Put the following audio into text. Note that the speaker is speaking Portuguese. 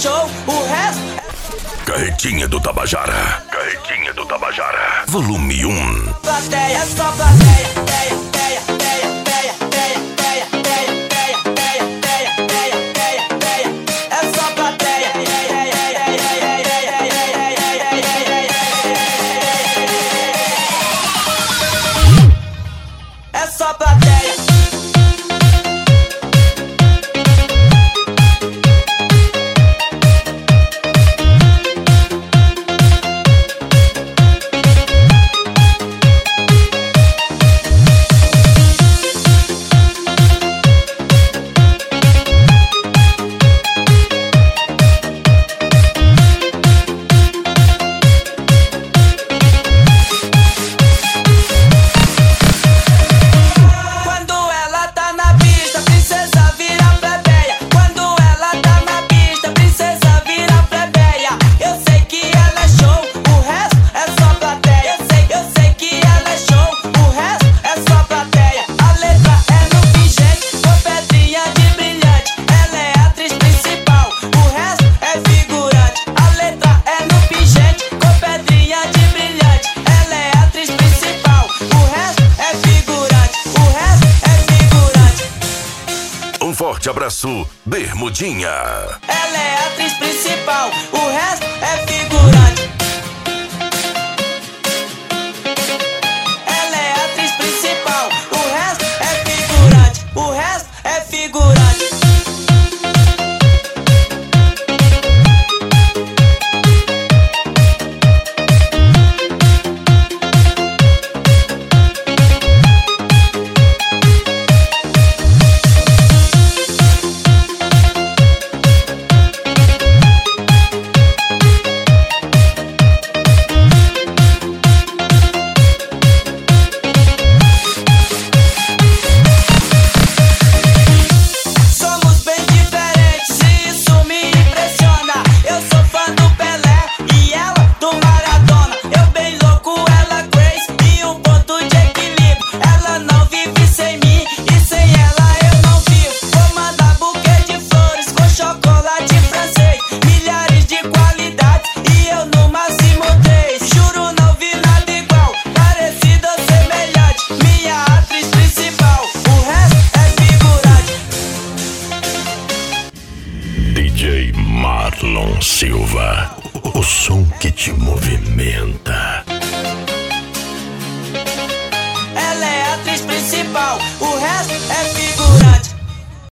show, o resto... Carretinha do Tabajara. Carretinha do Tabajara. Volume 1. Plateia, é só plateia. É só plateia. É só plateia. Forte abraço, Bermudinha. Ela é a atriz principal, o resto é figurante. Ela é a atriz principal, o resto é figurante. O resto é figurante. DJ Marlon Silva, o som que te movimenta. Ela é a atriz principal, o resto é figurante.